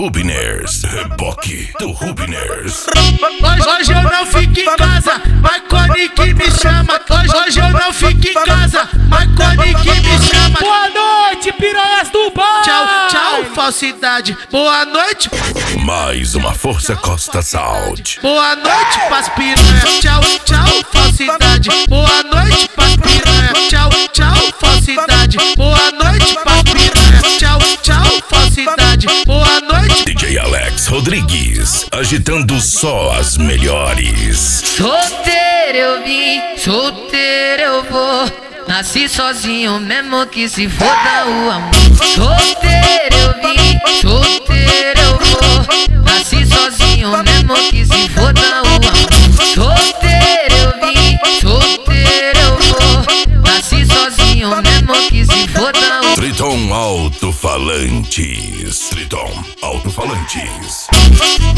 Rubiners, reboque do Rubiners. Hoje eu não fico em casa, Marconi que me chama. Hoje eu não fico em casa, Marconi que me chama. Boa noite, piranhas do bar. Tchau, tchau, falsidade. Boa noite. Mais uma Força Costa Sound. Boa noite, pras piranha. Tchau, tchau, falsidade. Boa noite, pras piranha. Tchau, tchau, falsidade. Boa noite, pras piranha. Tchau, tchau, falsidade. Boa noite. DJ Alex Rodrigues, agitando só as melhores. Solteiro eu vim, solteiro eu vou. Nasci sozinho mesmo que se foda o amor. Solteiro eu vim, solteiro eu vou. Nasci sozinho mesmo que se foda o amor. Solteiro eu vim, solteiro eu vou. Nasci sozinho mesmo que se foda o amor. Triton Alto-Falantes. Triton Alto-Falantes.